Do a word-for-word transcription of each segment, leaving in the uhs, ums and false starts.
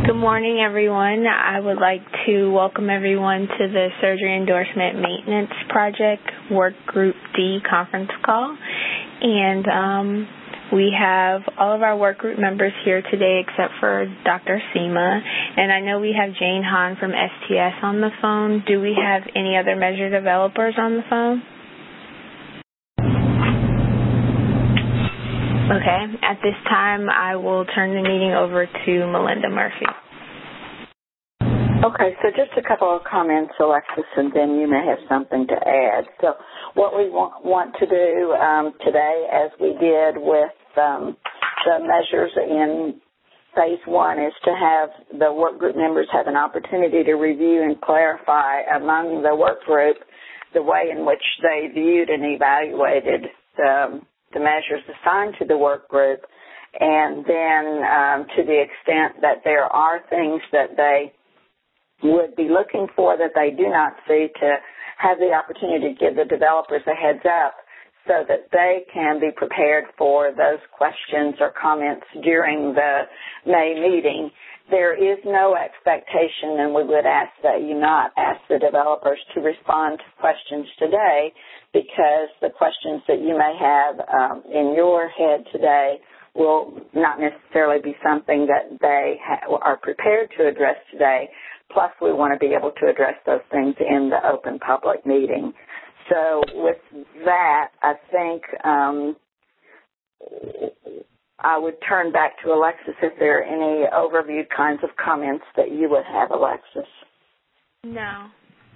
Good morning, everyone. I would like to welcome everyone to the Surgery Endorsement Maintenance Project Work Group D conference call. And um, we have all of our work group members here today except for Doctor Seema. And I know we have Jane Hahn from S T S on the phone. Do we have any other measure developers on the phone? Okay. At this time, I will turn the meeting over to Melinda Murphy. Okay, so just a couple of comments, Alexis, and then you may have something to add. So what we want, want to do um, today, as we did with um, the measures in phase one, is to have the work group members have an opportunity to review and clarify among the work group the way in which they viewed and evaluated the, the measures assigned to the work group, and then um, to the extent that there are things that they would be looking for that they do not see, to have the opportunity to give the developers a heads up so that they can be prepared for those questions or comments during the May meeting. There is no expectation, and we would ask that you not ask the developers to respond to questions today, because the questions that you may have um, in your head today will not necessarily be something that they ha- are prepared to address today. Plus, we want to be able to address those things in the open public meeting. So with that, I think um, I would turn back to Alexis if there are any overview kinds of comments that you would have, Alexis. No.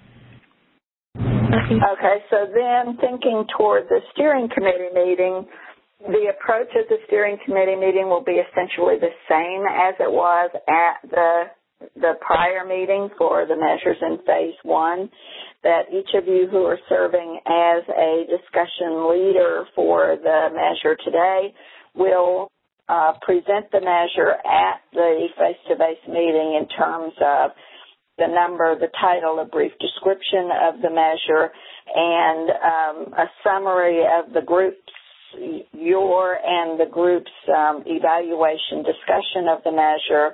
Okay, so then thinking toward the steering committee meeting, the approach of the steering committee meeting will be essentially the same as it was at the the prior meeting for the measures in phase one, that each of you who are serving as a discussion leader for the measure today will uh, present the measure at the face-to-face meeting in terms of the number, the title, a brief description of the measure, and um, a summary of the group's, your and the group's um, evaluation discussion of the measure,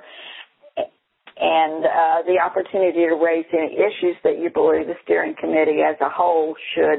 and uh, the opportunity to raise any issues that you believe the steering committee as a whole should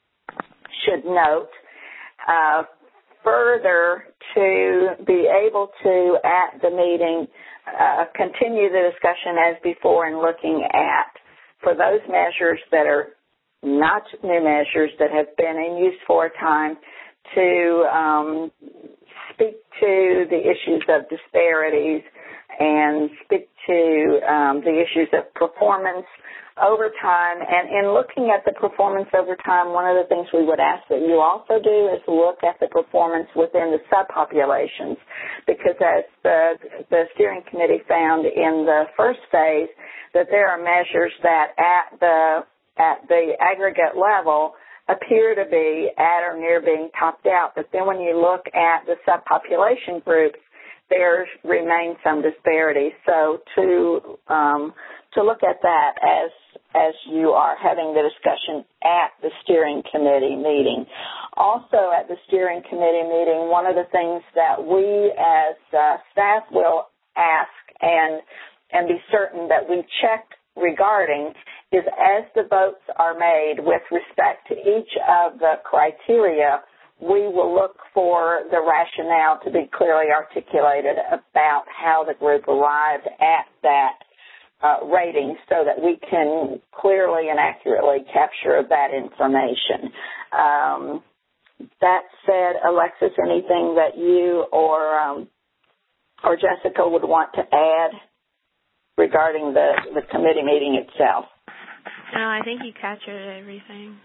should note. Uh, further, to be able to, at the meeting, uh, continue the discussion as before in looking at, for those measures that are not new measures that have been in use for a time, to um, speak to the issues of disparities and speak to um, the issues of performance over time. And in looking at the performance over time, one of the things we would ask that you also do is look at the performance within the subpopulations, because as the, the steering committee found in the first phase, that there are measures that at the at the aggregate level appear to be at or near being topped out. But then when you look at the subpopulation groups, there remain some disparities. So to um, to look at that as as you are having the discussion at the steering committee meeting. Also at the steering committee meeting, one of the things that we as uh, staff will ask and and be certain that we check regarding is, as the votes are made with respect to each of the criteria, we will look for the rationale to be clearly articulated about how the group arrived at that uh, rating, so that we can clearly and accurately capture that information. Um, that said, Alexis, anything that you or um, or Jessica would want to add regarding the, the committee meeting itself? No, I think you captured everything.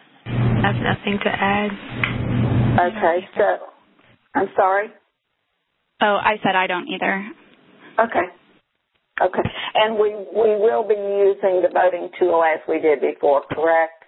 I have nothing to add. Okay, so, I'm sorry? Oh, I said I don't either. Okay. Okay. And we, we will be using the voting tool as we did before, correct?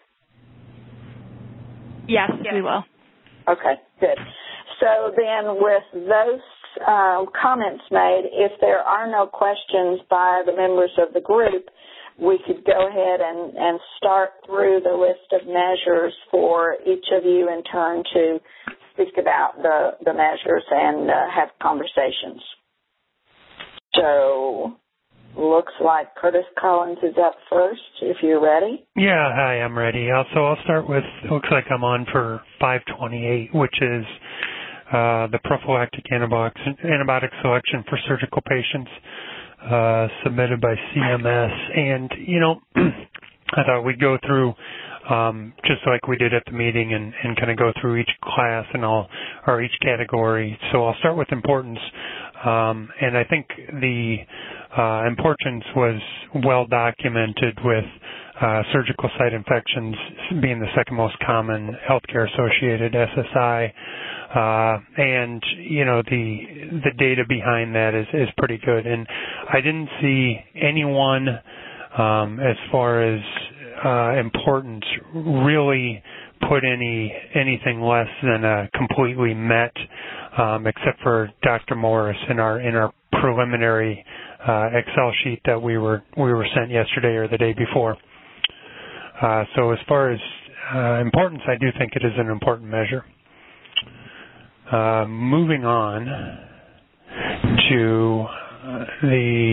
Yes, yes. We will. Okay, good. So then with those uh, comments made, if there are no questions by the members of the group, we could go ahead and, and start through the list of measures for each of you in turn to speak about the, the measures and uh, have conversations. So looks like Curtis Collins is up first, if you're ready. Yeah, hi, I'm ready. Uh, so I'll start with, it looks like I'm on for five twenty-eight, which is uh, the prophylactic antibiotic, antibiotic selection for surgical patients uh, submitted by C M S. And, you know, I thought we'd go through um, just like we did at the meeting and, and kind of go through each class and all, or each category. So I'll start with importance. Um, and I think the uh, importance was well documented with uh, surgical site infections being the second most common healthcare-associated S S I. Uh, and, you know, the the data behind that is, is pretty good. And I didn't see anyone um, as far as uh, importance really put any anything less than a completely met, um, except for Doctor Morris in our in our preliminary uh, Excel sheet that we were we were sent yesterday or the day before. Uh, so as far as uh, importance, I do think it is an important measure. Uh, moving on to uh, the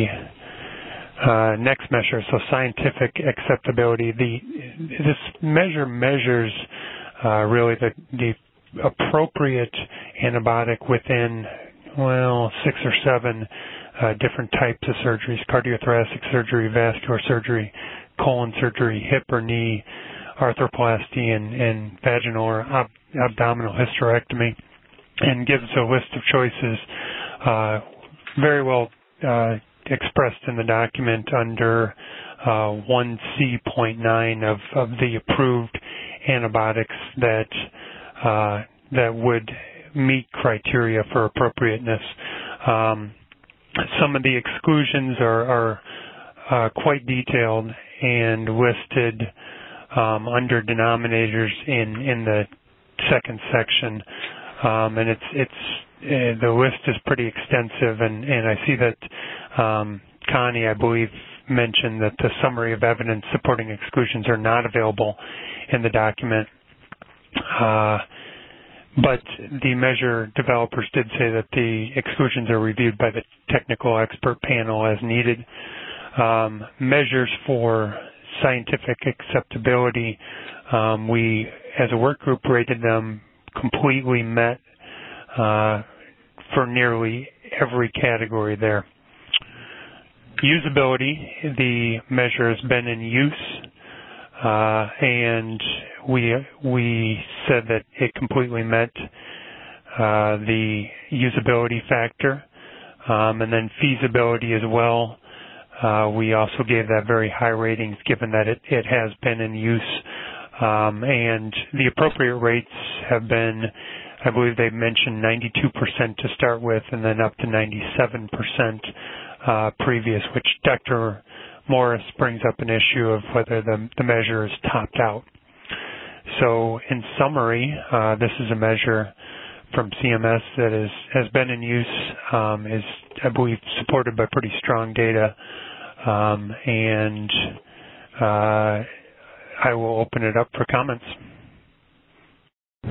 uh, next measure, so scientific acceptability. The this measure measures uh, really the the appropriate antibiotic within well six or seven uh, different types of surgeries: cardiothoracic surgery, vascular surgery, colon surgery, hip or knee, arthroplasty, and, and vaginal or ab- abdominal hysterectomy. And gives a list of choices uh, very well uh, expressed in the document under uh, one C point nine of, of the approved antibiotics that uh, that would meet criteria for appropriateness. Um, some of the exclusions are, are uh, quite detailed and listed um, under denominators in, in the second section. Um, and it's it's uh, the list is pretty extensive, and, and I see that um, Connie, I believe, mentioned that the summary of evidence supporting exclusions are not available in the document. Uh, but the measure developers did say that the exclusions are reviewed by the technical expert panel as needed. Um, measures for scientific acceptability, um, we, as a work group, rated them completely met uh, for nearly every category there. Usability, the measure has been in use, uh, and we we said that it completely met uh, the usability factor, um, and then feasibility as well. Uh, we also gave that very high ratings given that it, it has been in use. Um, and the appropriate rates have been, I believe they've mentioned ninety-two percent to start with and then up to ninety-seven percent uh, previous, which Doctor Morris brings up an issue of whether the, the measure is topped out. So in summary, uh, this is a measure from C M S that is, has been in use, um, is, I believe, supported by pretty strong data, um, and uh, I will open it up for comments. Uh,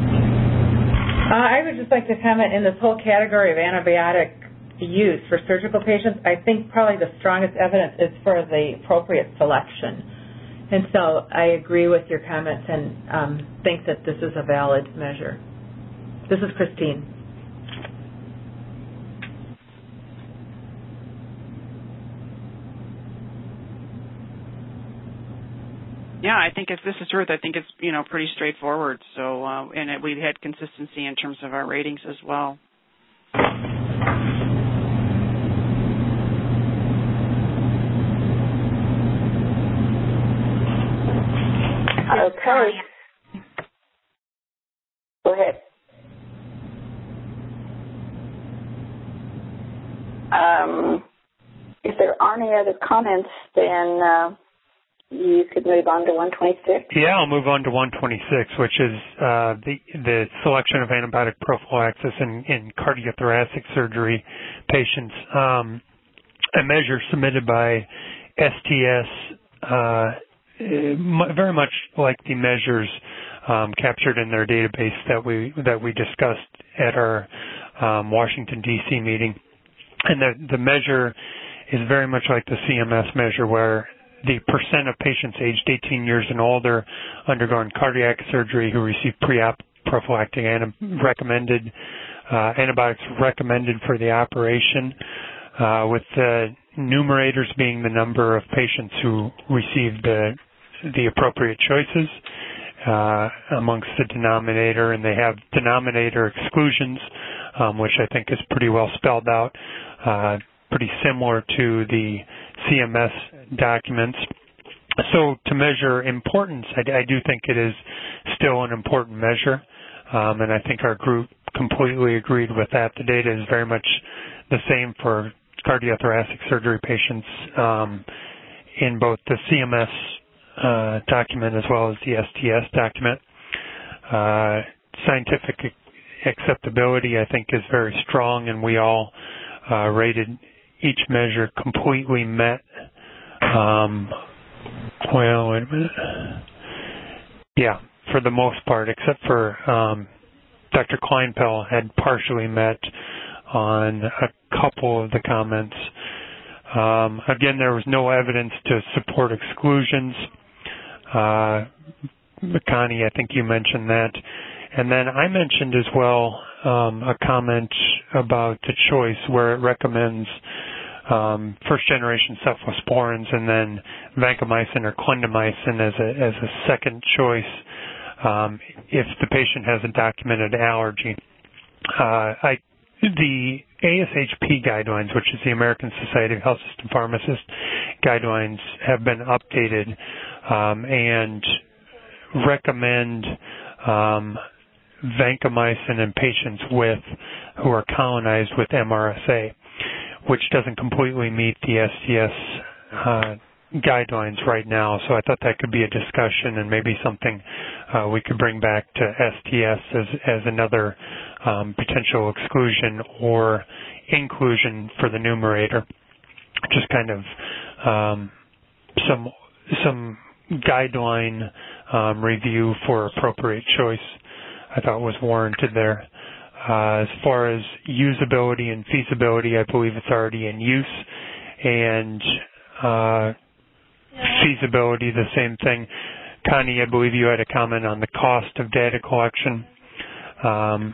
I would just like to comment in this whole category of antibiotic use for surgical patients, I think probably the strongest evidence is for the appropriate selection. And so I agree with your comments and um, think that this is a valid measure. This is Christine. Yeah, I think if this is Ruth, I think it's, you know, pretty straightforward. So, uh, and it, we had consistency in terms of our ratings as well. Okay. Go ahead. Um, if there aren't any other comments, then uh, you could move on to one twenty-six. Yeah, I'll move on to one twenty-six, which is uh, the the selection of antibiotic prophylaxis in, in cardiothoracic surgery patients. Um, a measure submitted by S T S, uh, very much like the measures um, captured in their database that we that we discussed at our um, Washington D C meeting, and the the measure is very much like the C M S measure, where the percent of patients aged eighteen years and older undergoing cardiac surgery who receive pre-op prophylactic anti- recommended uh, antibiotics recommended for the operation, uh, with the numerators being the number of patients who received the the appropriate choices uh, amongst the denominator, and they have denominator exclusions, um, which I think is pretty well spelled out, uh, pretty similar to the C M S documents. So to measure importance, I, I do think it is still an important measure, um, and I think our group completely agreed with that. The data is very much the same for cardiothoracic surgery patients um, in both the C M S uh, document as well as the S T S document. Uh, scientific acceptability, I think, is very strong, and we all uh, rated each measure completely met. Um, well, wait a minute. Yeah, for the most part, except for um, Doctor Kleinpel had partially met on a couple of the comments. Um, again, there was no evidence to support exclusions. Uh, Connie, I think you mentioned that. And then I mentioned as well um, a comment about the choice where it recommends um, first-generation cephalosporins and then vancomycin or clindamycin as a, as a second choice um, if the patient has a documented allergy. Uh, I The A S H P guidelines, which is the American Society of Health System Pharmacists guidelines, have been updated um, and recommend um, vancomycin in patients with who are colonized with M R S A, which doesn't completely meet the S T S uh, guidelines right now. So I thought that could be a discussion and maybe something uh, we could bring back to S T S as, as another um, potential exclusion or inclusion for the numerator. Just kind of um, some some guideline um, review for appropriate choice I thought was warranted there. Uh, as far as usability and feasibility, I believe it's already in use. And uh, feasibility, the same thing. Connie, I believe you had a comment on the cost of data collection. Um,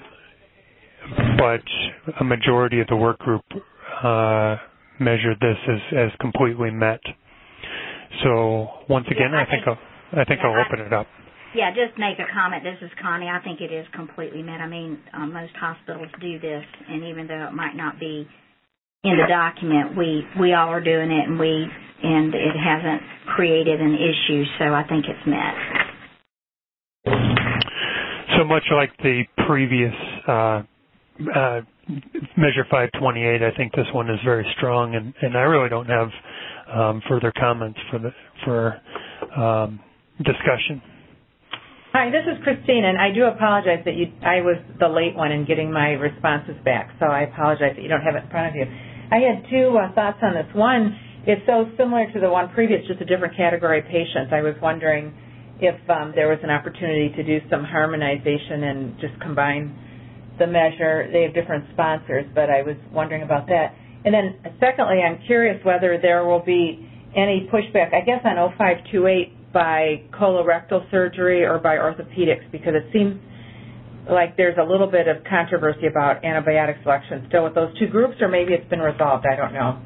but a majority of the work group uh, measured this as, as completely met. So once again, yeah, I, I think, think I'll, I think yeah, I'll open I, it up. Yeah, just make a comment. This is Connie. I think it is completely met. I mean, um, most hospitals do this, and even though it might not be in the document, we, we all are doing it, and we and it hasn't created an issue, so I think it's met. So much like the previous uh, uh, Measure five twenty-eight, I think this one is very strong, and, and I really don't have um, further comments for the for um, discussion. Hi, this is Christine, and I do apologize that you, I was the late one in getting my responses back, so I apologize that you don't have it in front of you. I had two uh, thoughts on this. One, it's so similar to the one previous, just a different category of patients. I was wondering if um, there was an opportunity to do some harmonization and just combine the measure. They have different sponsors, but I was wondering about that. And then secondly, I'm curious whether there will be any pushback, I guess on oh five twenty-eight, by colorectal surgery or by orthopedics, because it seems like there's a little bit of controversy about antibiotic selection still with those two groups, or maybe it's been resolved. I don't know.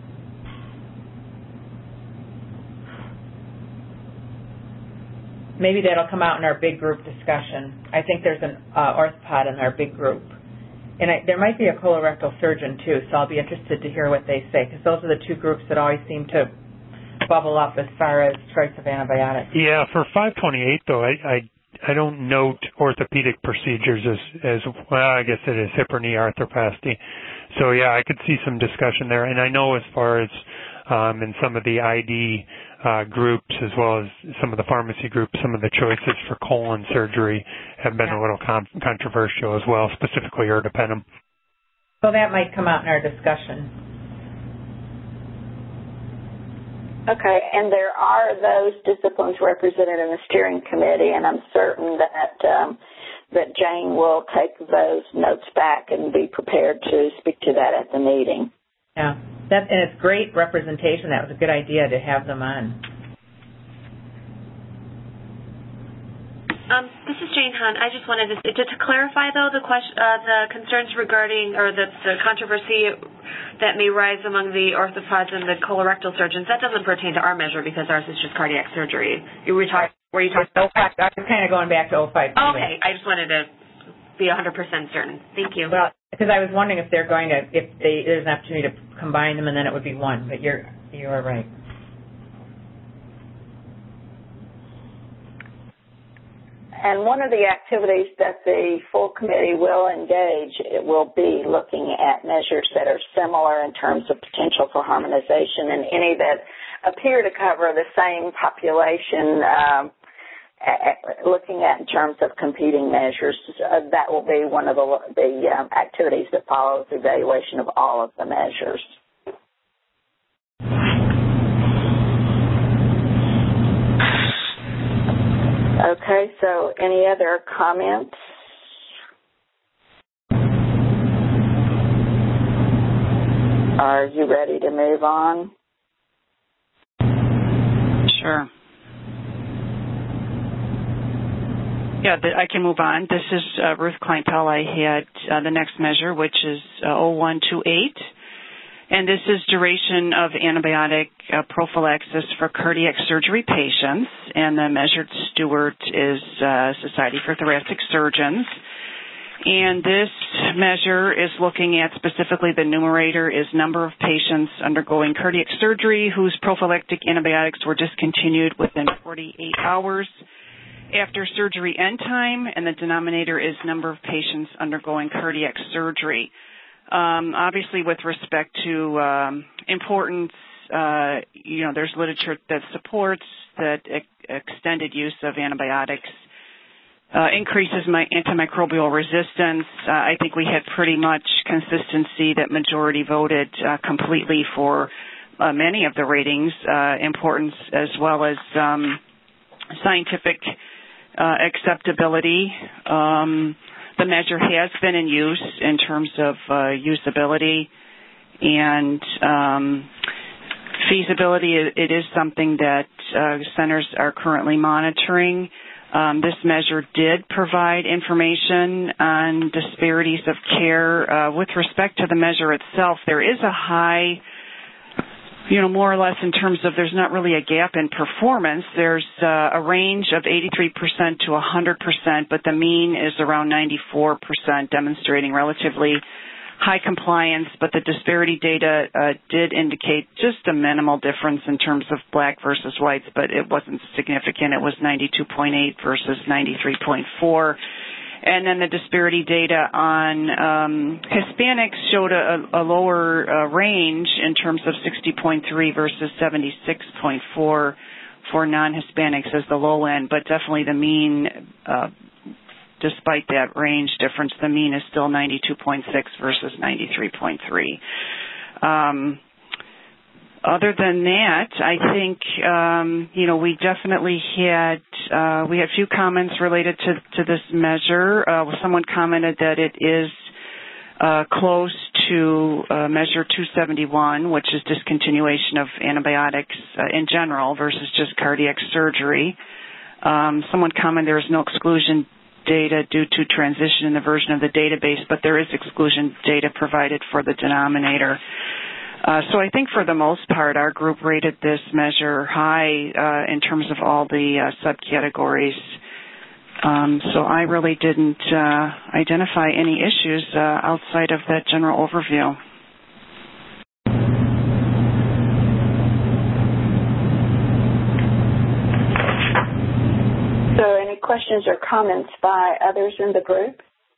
Maybe that'll come out in our big group discussion. I think there's an uh, orthopod in our big group. And I, there might be a colorectal surgeon, too, so I'll be interested to hear what they say, because those are the two groups that always seem to bubble up as far as choice of antibiotics. Yeah, for five twenty-eight, though, I, I I don't note orthopedic procedures as, as well, I guess it is hip or knee arthroplasty. So, yeah, I could see some discussion there. And I know as far as um, in some of the I D uh, groups as well as some of the pharmacy groups, some of the choices for colon surgery have been yeah. a little con- controversial as well, specifically ertapenem. So that might come out in our discussion. Okay, and there are those disciplines represented in the steering committee, and I'm certain that um, that Jane will take those notes back and be prepared to speak to that at the meeting. Yeah. that, and it's great representation. That was a good idea to have them on. Um, this is Jane Hunt. I just wanted to, to, to clarify, though, the question, uh, the concerns regarding, or the, the controversy that may rise among the orthopods and the colorectal surgeons. That doesn't pertain to our measure because ours is just cardiac surgery. You were talking, were you talking about? I was kind of going back to oh five. Oh, okay. I just wanted to be one hundred percent certain. Thank you. Well, because I was wondering if they're going to, if they, there's an opportunity to combine them, and then it would be one. But you're, you are right. And one of the activities that the full committee will engage, it will be looking at measures that are similar in terms of potential for harmonization and any that appear to cover the same population, um, looking at in terms of competing measures. Uh, that will be one of the, the um, activities that follows the evaluation of all of the measures. Okay, so any other comments? Are you ready to move on? Sure. Yeah, I can move on. This is uh, Ruth Kleinpel. I had uh, the next measure, which is uh, oh one two eight. And this is duration of antibiotic uh, prophylaxis for cardiac surgery patients. And the measured steward is uh, Society for Thoracic Surgeons. And this measure is looking at specifically the numerator is number of patients undergoing cardiac surgery whose prophylactic antibiotics were discontinued within forty-eight hours after surgery end time, and the denominator is number of patients undergoing cardiac surgery. Um, obviously, with respect to um, importance, uh, you know, there's literature that supports that ex- extended use of antibiotics uh, increases my antimicrobial resistance. Uh, I think we had pretty much consistency that majority voted uh, completely for uh, many of the ratings, uh, importance as well as um, scientific uh, acceptability. Um, The measure has been in use in terms of uh, usability and um, feasibility. It is something that uh, centers are currently monitoring. Um, this measure did provide information on disparities of care. Uh, with respect to the measure itself, there is a high, you know, more or less in terms of there's not really a gap in performance. There's uh, a range of eighty-three percent to one hundred percent, but the mean is around ninety-four percent, demonstrating relatively high compliance. But the disparity data uh, did indicate just a minimal difference in terms of black versus whites, but it wasn't significant. It was ninety-two point eight versus ninety-three point four. And then the disparity data on um, Hispanics showed a, a lower uh, range in terms of sixty point three versus seventy-six point four for non-Hispanics as the low end, but definitely the mean, uh, despite that range difference, the mean is still ninety-two point six versus ninety-three point three. Um, Other than that, I think, um, you know, we definitely had, uh, we had a few comments related to, to this measure. Uh, someone commented that it is uh, close to uh, measure two seventy-one, which is discontinuation of antibiotics uh, in general versus just cardiac surgery. Um, someone commented there is no exclusion data due to transition in the version of the database, but there is exclusion data provided for the denominator. Uh, so I think for the most part, our group rated this measure high uh, in terms of all the uh, subcategories. Um, so I really didn't uh, identify any issues uh, outside of that general overview. So any questions or comments by others in the group?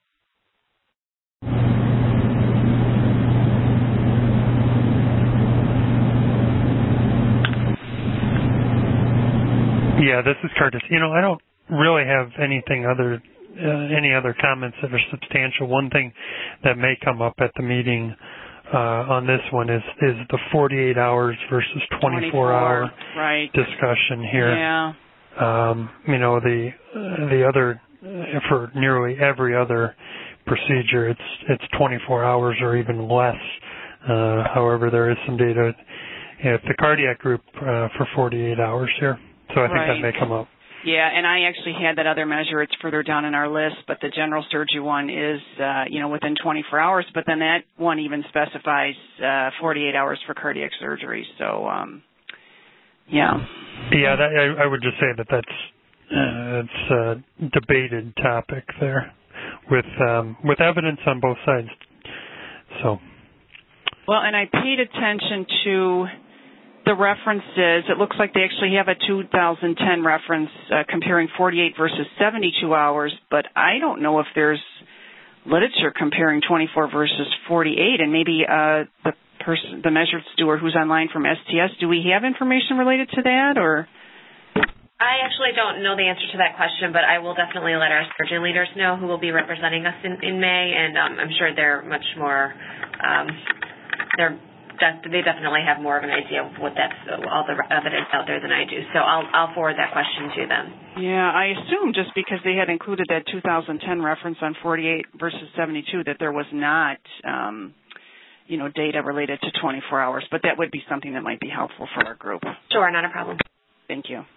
Yeah, this is Curtis. You know, I don't really have anything other, uh, any other comments that are substantial. One thing that may come up at the meeting uh, on this one is, is the forty-eight hours versus twenty-four hour right. discussion here. Yeah. Um, you know, the uh, the other uh, for nearly every other procedure, it's it's twenty-four hours or even less Uh, however, there is some data at the cardiac group uh, for forty-eight hours here. So I think right. that may come up. Yeah, and I actually had that other measure. It's further down in our list, but the general surgery one is, uh, you know, within twenty-four hours. But then that one even specifies uh, forty-eight hours for cardiac surgery. So, um, yeah. Yeah, that, I, I would just say that that's uh, it's a debated topic there, with um, with evidence on both sides. So. Well, and I paid attention to the references. It looks like they actually have a two thousand ten reference uh, comparing forty-eight versus seventy-two hours, but I don't know if there's literature comparing twenty-four versus forty-eight, and maybe uh, the person, the measured steward who's online from S T S, do we have information related to that, or? I actually don't know the answer to that question, but I will definitely let our surgeon leaders know who will be representing us in, in May, and um, I'm sure they're much more, um, they're they definitely have more of an idea of what that's all the evidence out there than I do. So I'll I'll forward that question to them. Yeah, I assume just because they had included that two thousand ten reference on forty-eight versus seventy-two that there was not, um, you know, data related to twenty-four hours. But that would be something that might be helpful for our group. Sure, not a problem. Thank you.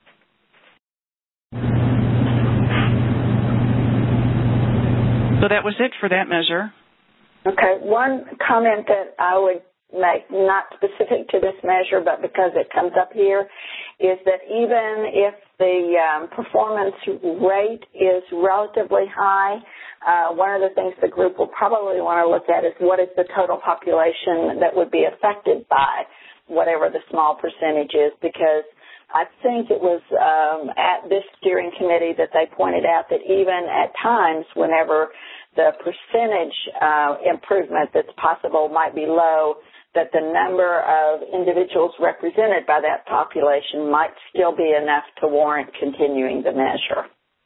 So that was it for that measure. Okay, one comment that I would make, not specific to this measure, but because it comes up here, is that even if the um, performance rate is relatively high, uh, one of the things the group will probably want to look at is what is the total population that would be affected by whatever the small percentage is, because I think it was um, at this steering committee that they pointed out that even at times whenever the percentage uh, improvement that's possible might be low, that the number of individuals represented by that population might still be enough to warrant continuing the measure.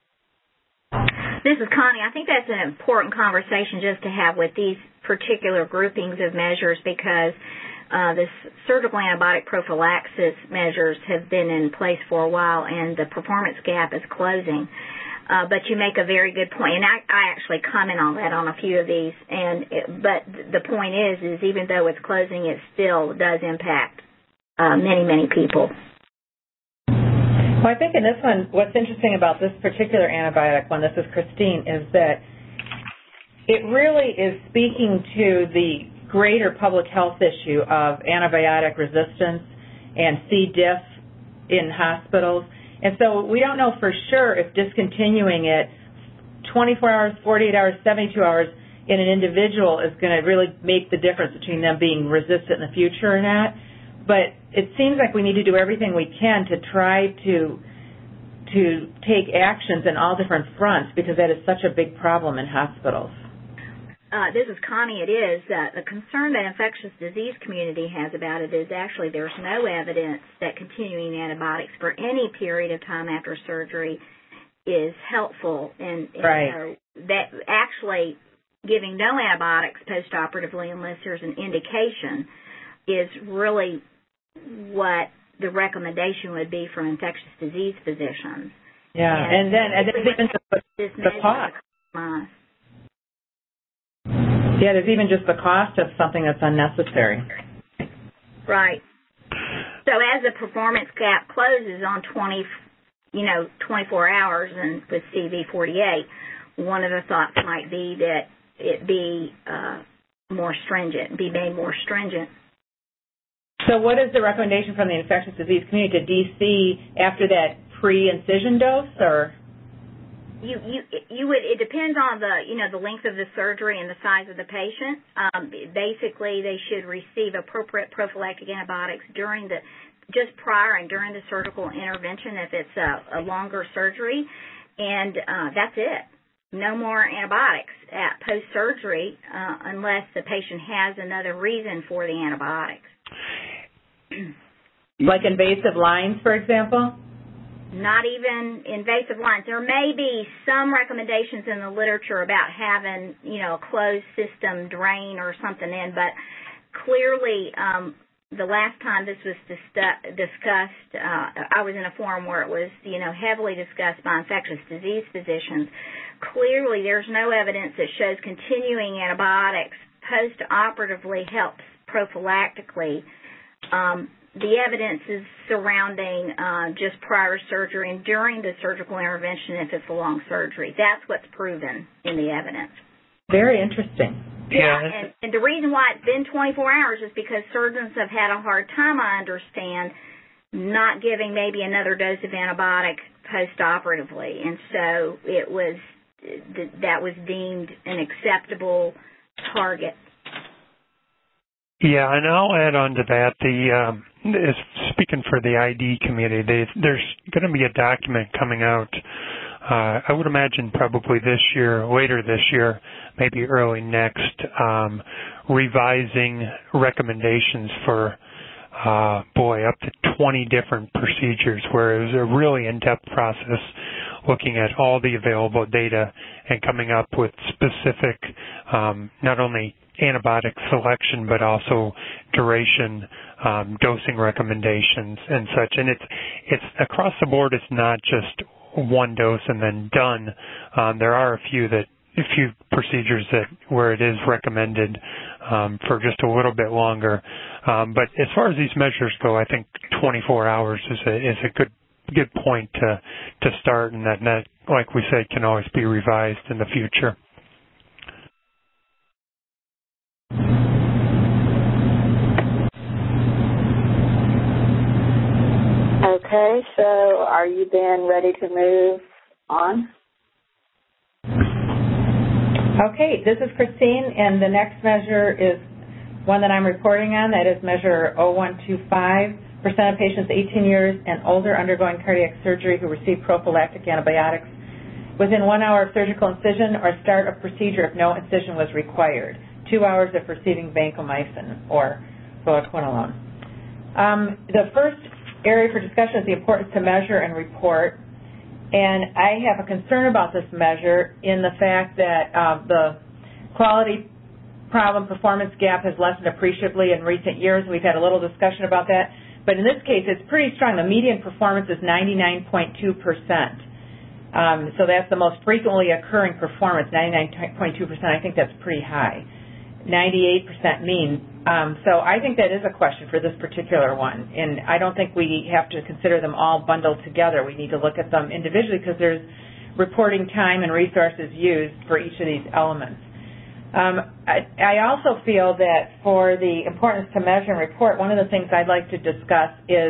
This is Connie. I think that's an important conversation just to have with these particular groupings of measures, because uh, the surgical antibiotic prophylaxis measures have been in place for a while, and the performance gap is closing. Uh, but you make a very good point, and I, I actually comment on that on a few of these. And it, but the point is, is even though it's closing, it still does impact uh, many, many people. Well, I think in this one, what's interesting about this particular antibiotic one, this is Christine, is that it really is speaking to the greater public health issue of antibiotic resistance and C. diff in hospitals. And so we don't know for sure if discontinuing it twenty-four hours, forty-eight hours, seventy-two hours in an individual is going to really make the difference between them being resistant in the future or not. But it seems like we need to do everything we can to try to to take actions in all different fronts, because that is such a big problem in hospitals. Uh, this is Connie. It is. Uh, the concern that infectious disease community has about it is actually there's no evidence that continuing antibiotics for any period of time after surgery is helpful. And, and right. uh, that actually giving no antibiotics postoperatively unless there's an indication is really what the recommendation would be from infectious disease physicians. Yeah, and, and then and then even the, the cost. Yeah, there's even just the cost of something that's unnecessary. Right. So as the performance gap closes on twenty, you know, twenty-four hours, and with C V forty-eight, one of the thoughts might be that it be uh, more stringent, be made more stringent. So what is the recommendation from the infectious disease community to D C after that pre-incision dose, or? You, you, you would. It depends on the, you know, the length of the surgery and the size of the patient. Um, basically, they should receive appropriate prophylactic antibiotics during the, just prior and during the surgical intervention if it's a, a longer surgery, and uh, that's it. No more antibiotics at post-surgery uh, unless the patient has another reason for the antibiotics. Like invasive lines, for example? Not even invasive lines. There may be some recommendations in the literature about having, you know, a closed system drain or something in, but clearly um, the last time this was dis- discussed, uh, I was in a forum where it was, you know, heavily discussed by infectious disease physicians. Clearly there's no evidence that shows continuing antibiotics post-operatively helps prophylactically. Um, the evidence is surrounding uh, just prior surgery and during the surgical intervention if it's a long surgery. That's what's proven in the evidence. Very interesting. Yeah, and, and the reason why it's been twenty-four hours is because surgeons have had a hard time, I understand, not giving maybe another dose of antibiotic post-operatively. And so it was that was deemed an acceptable target. Yeah, and I'll add on to that. The um, is, speaking for the I D committee, they, there's going to be a document coming out. Uh, I would imagine probably this year, later this year, maybe early next, um, revising recommendations for, uh, boy, up to twenty different procedures, where it was a really in-depth process looking at all the available data and coming up with specific, um, not only antibiotic selection, but also duration, um, dosing recommendations and such. And it's, it's across the board. It's not just one dose and then done. Um, there are a few that, a few procedures that where it is recommended um, for just a little bit longer. Um, but as far as these measures go, I think twenty-four hours is a is a good good point to to start, and that, that like we said, can always be revised in the future. Okay, so are you then ready to move on? Okay, this is Christine, and the next measure is one that I'm reporting on. That is measure oh one two five, percent of patients eighteen years and older undergoing cardiac surgery who receive prophylactic antibiotics within one hour of surgical incision or start of procedure if no incision was required, two hours of receiving vancomycin or fluoroquinolone. Um, the first area for discussion is the importance to measure and report. And I have a concern about this measure in the fact that uh, the quality problem performance gap has lessened appreciably in recent years. We've had a little discussion about that. But in this case, it's pretty strong. The median performance is ninety-nine point two percent. Um, so that's the most frequently occurring performance, ninety-nine point two percent. I think that's pretty high. ninety-eight percent mean. Um, so I think that is a question for this particular one. And I don't think we have to consider them all bundled together. We need to look at them individually because there's reporting time and resources used for each of these elements. Um, I, I also feel that for the importance to measure and report, one of the things I'd like to discuss is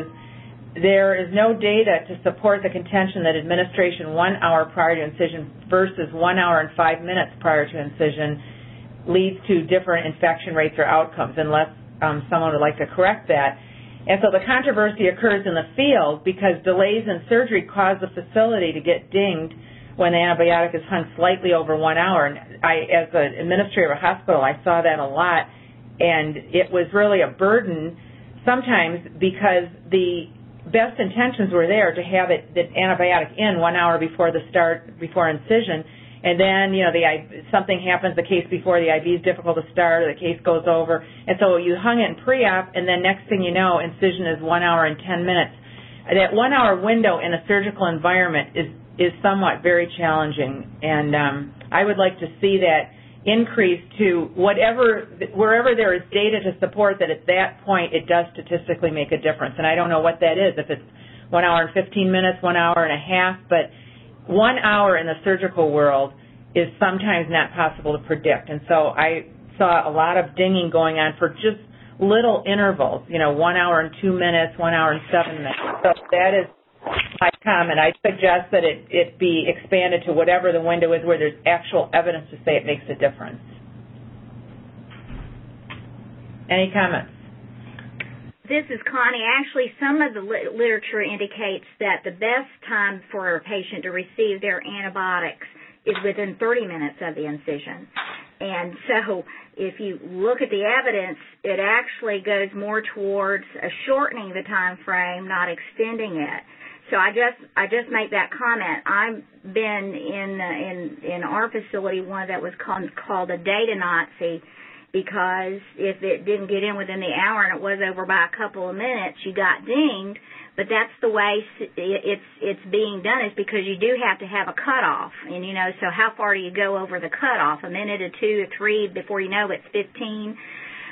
there is no data to support the contention that administration one hour prior to incision versus one hour and five minutes prior to incision leads to different infection rates or outcomes, unless um, someone would like to correct that. And so the controversy occurs in the field because delays in surgery cause the facility to get dinged when the antibiotic is hung slightly over one hour. And I, as an administrator of a hospital, I saw that a lot, and it was really a burden sometimes because the best intentions were there to have it, the antibiotic in one hour before the start, before incision. And then, you know, the something happens, the case before the I V is difficult to start, or the case goes over. And so you hung it in pre-op, and then next thing you know, incision is one hour and ten minutes. That one-hour window in a surgical environment is, is somewhat very challenging. And um, I would like to see that increase to whatever, wherever there is data to support that at that point it does statistically make a difference. And I don't know what that is, if it's one hour and fifteen minutes, one hour and a half, but one hour in the surgical world is sometimes not possible to predict. And so I saw a lot of dinging going on for just little intervals, you know, one hour and two minutes, one hour and seven minutes. So that is my comment. I suggest that it, it be expanded to whatever the window is where there's actual evidence to say it makes a difference. Any comments? This is Connie. Actually, some of the li- literature indicates that the best time for a patient to receive their antibiotics is within thirty minutes of the incision. And so if you look at the evidence, it actually goes more towards uh, shortening the time frame, not extending it. So I just I just make that comment. I've been in uh, in in our facility one that was called, called a data Nazi, because if it didn't get in within the hour and it was over by a couple of minutes, you got dinged. But that's the way it's it's being done, is because you do have to have a cutoff. And, you know, so how far do you go over the cutoff? A minute or two or three, before you know it's fifteen.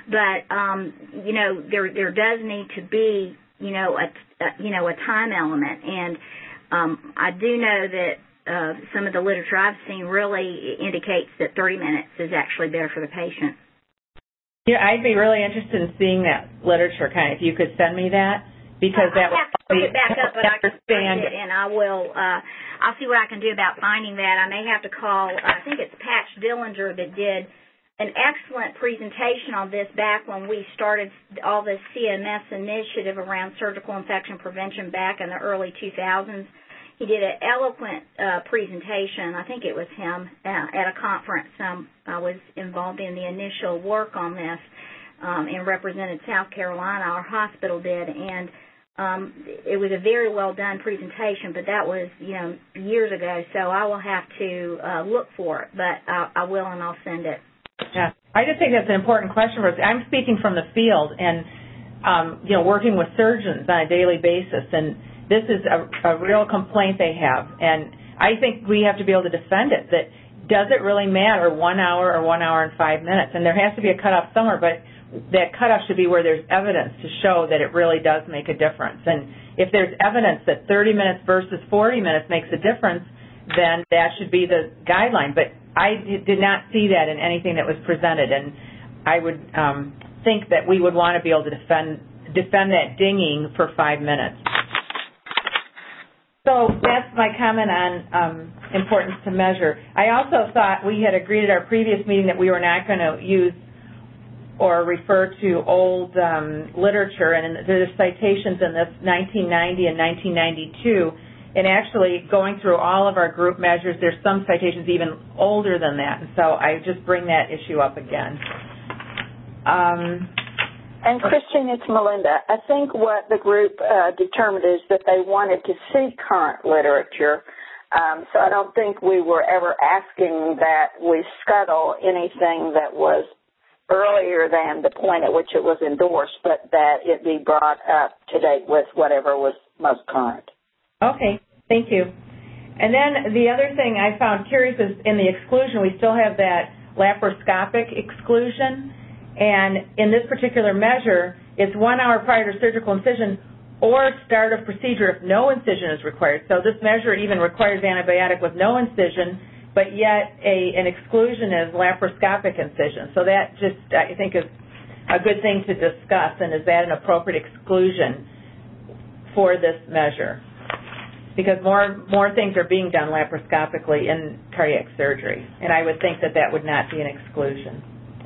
But, um, you know, there there does need to be, you know, a, a you know, a time element. And um, I do know that uh, some of the literature I've seen really indicates that thirty minutes is actually better for the patient. Yeah, I'd be really interested in seeing that literature, kind of, if you could send me that, because well, that would have to look it back up, but I can understand find it, and I will. Uh, I'll see what I can do about finding that. I may have to call. I think it's Patch Dillinger that did an excellent presentation on this back when we started all this C M S initiative around surgical infection prevention back in the early two thousands. He did an eloquent uh, presentation. I think it was him uh, at a conference. Um, I was involved in the initial work on this um, and represented South Carolina. Our hospital did, and um, it was a very well done presentation. But that was, you know, years ago. So I will have to uh, look for it, but I, I will, and I'll send it. Yeah, I just think that's an important question for us. I'm speaking from the field and, um, you know, working with surgeons on a daily basis, and this is a, a real complaint they have. And I think we have to be able to defend it, that does it really matter one hour or one hour and five minutes? And there has to be a cutoff somewhere, but that cutoff should be where there's evidence to show that it really does make a difference. And if there's evidence that thirty minutes versus forty minutes makes a difference, then that should be the guideline. But I did not see that in anything that was presented, and I would um, think that we would want to be able to defend defend that dinging for five minutes. So that's my comment on um, importance to measure. I also thought we had agreed at our previous meeting that we were not going to use or refer to old um, literature, and there's citations in this nineteen ninety and nineteen ninety-two. And actually, going through all of our group measures, there's some citations even older than that. And so I just bring that issue up again. Um, and Christine, it's Melinda. I think what the group uh, determined is that they wanted to see current literature. Um, so I don't think we were ever asking that we scuttle anything that was earlier than the point at which it was endorsed, but that it be brought up to date with whatever was most current. Okay, thank you. And then the other thing I found curious is in the exclusion, we still have that laparoscopic exclusion. And in this particular measure, it's one hour prior to surgical incision or start of procedure if no incision is required. So this measure even requires antibiotic with no incision, but yet a, an exclusion is laparoscopic incision. So that just, I think, is a good thing to discuss, and is that an appropriate exclusion for this measure? Because more more things are being done laparoscopically in cardiac surgery, and I would think that that would not be an exclusion.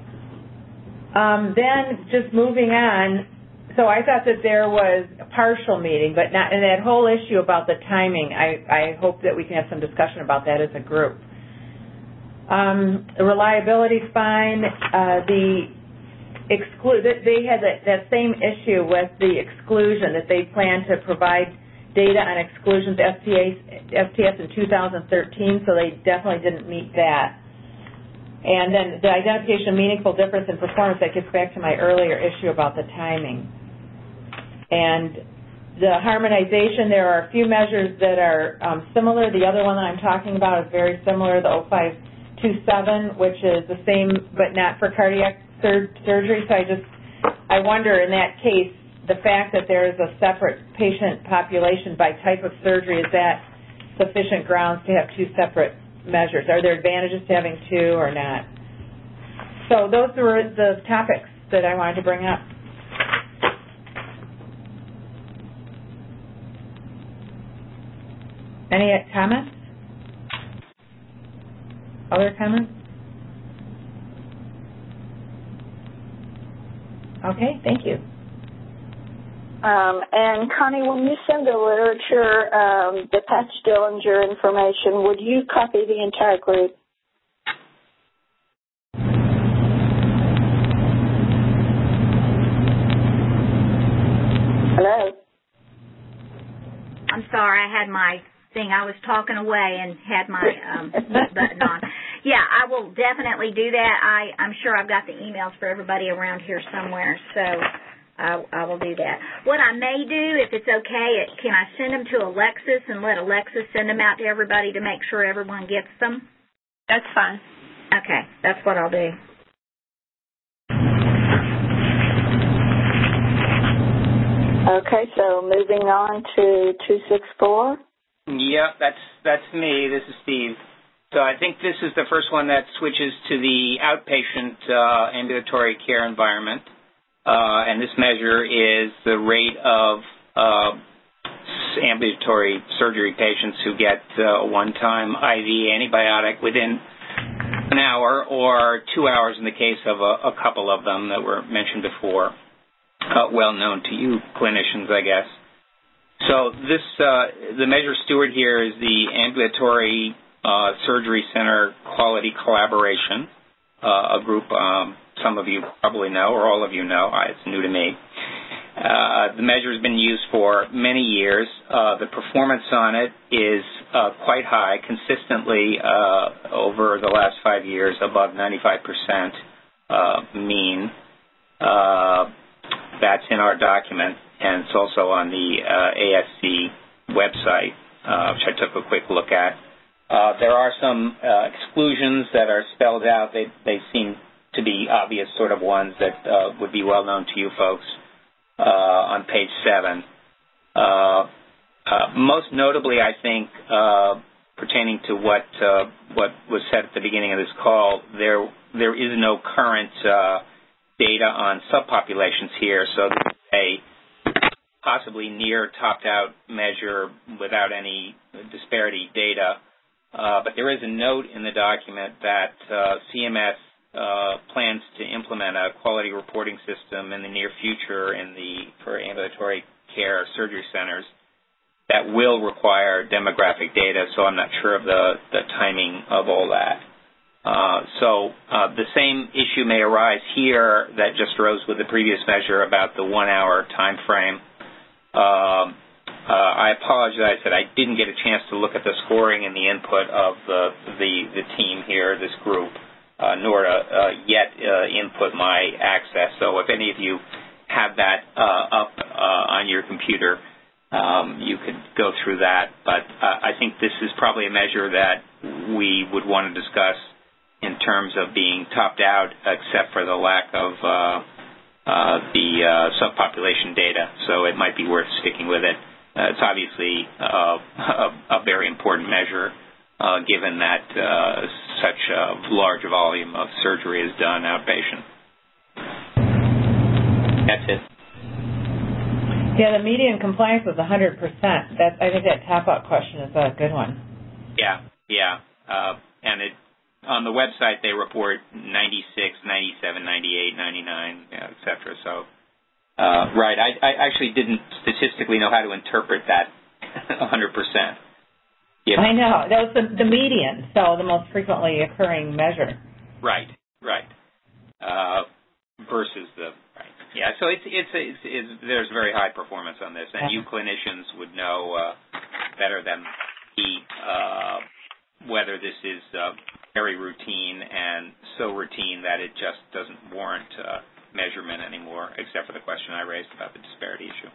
Um, then just moving on, so I thought that there was a partial meeting, but not, and that whole issue about the timing, I, I hope that we can have some discussion about that as a group. Um, the reliability fine, uh, the exclude, they had that, that same issue with the exclusion, that they plan to provide data on exclusions F T S in two thousand thirteen, so they definitely didn't meet that. And then the identification of meaningful difference in performance, that gets back to my earlier issue about the timing. And the harmonization, there are a few measures that are um, similar. The other one that I'm talking about is very similar, the oh five two seven, which is the same but not for cardiac sur- surgery. So I just, I wonder in that case, the fact that there is a separate patient population by type of surgery, is that sufficient grounds to have two separate measures? Are there advantages to having two or not? So those were the topics that I wanted to bring up. Any comments? Other comments? Okay, thank you. Um, and Connie, when you send the literature, um, the Patch Dillinger information, would you copy the entire group? Hello? I'm sorry, I had my thing. I was talking away and had my um, mute button on. Yeah, I will definitely do that. I, I'm sure I've got the emails for everybody around here somewhere, so I, I will do that. What I may do, if it's okay, it, can I send them to Alexis and let Alexis send them out to everybody to make sure everyone gets them? That's fine. Okay, that's what I'll do. Okay, so moving on to two six four. Yeah, that's that's me. This is Steve. So I think this is the first one that switches to the outpatient uh, ambulatory care environment, uh, and this measure is the rate of uh, ambulatory surgery patients who get uh, a one-time I V antibiotic within an hour or two hours in the case of a, a couple of them that were mentioned before. Uh, well known to you clinicians, I guess. So this, uh, the measure steward here is the Ambulatory uh, Surgery Center Quality Collaboration, uh, a group um, some of you probably know, or all of you know. It's new to me. Uh, the measure has been used for many years. Uh, the performance on it is uh, quite high, consistently uh, over the last five years, above ninety-five percent uh, mean. Uh, That's in our document, and it's also on the uh, A S C website, uh, which I took a quick look at. Uh, there are some uh, exclusions that are spelled out. They, they seem to be obvious sort of ones that uh, would be well known to you folks uh, on page seven. Uh, uh, most notably, I think, uh, pertaining to what uh, what was said at the beginning of this call, there there is no current uh, data on subpopulations here, so this is a possibly near topped-out measure without any disparity data. Uh, but there is a note in the document that uh, C M S uh, plans to implement a quality reporting system in the near future in the for ambulatory care surgery centers that will require demographic data, so I'm not sure of the, the timing of all that. Uh, so uh, the same issue may arise here that just arose with the previous measure about the one-hour time frame. Uh, uh, I apologize that I didn't get a chance to look at the scoring and the input of the the, the team here, this group, uh, nor to uh, yet uh, input my access. So if any of you have that uh, up uh, on your computer, um, you could go through that. But uh, I think this is probably a measure that we would want to discuss in terms of being topped out, except for the lack of uh, uh, the uh, subpopulation data. So it might be worth sticking with it. Uh, it's obviously uh, a, a very important measure, uh, given that uh, such a large volume of surgery is done outpatient. That's it. Yeah, the median compliance was one hundred percent. That, I think that top-out question is a good one. Yeah, yeah. Uh, and it on the website, they report ninety-six, ninety-seven, ninety-eight, ninety-nine, et cetera. So, uh, right, I, I actually didn't statistically know how to interpret that one hundred percent. Yep. I know. That was the, the median, so the most frequently occurring measure. Right, right. Uh, versus the, right. Yeah, so it's, it's, it's, it's there's very high performance on this, and you clinicians would know uh, better than me uh, whether this is uh, very routine and so routine that it just doesn't warrant uh, measurement anymore, except for the question I raised about the disparity issue.